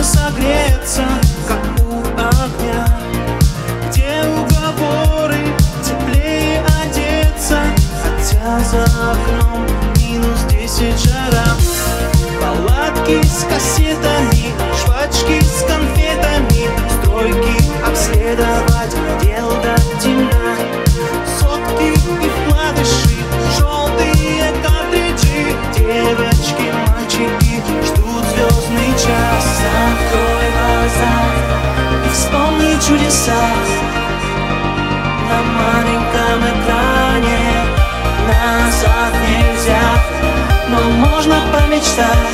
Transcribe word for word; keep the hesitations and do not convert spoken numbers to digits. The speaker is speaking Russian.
согреться, как у огня, где уговоры теплее одеться, хотя за окном минус десять жара. Палатки с кассетами, жвачки с конфетами, стройки обследовать, дел до темна. Сотки и вкладыши, желтые картриджи, девочки, мальчики ждут звездный час. Закрой глаза и вспомни чудеса на маленьком экране. Назад нельзя, но можно помечтать.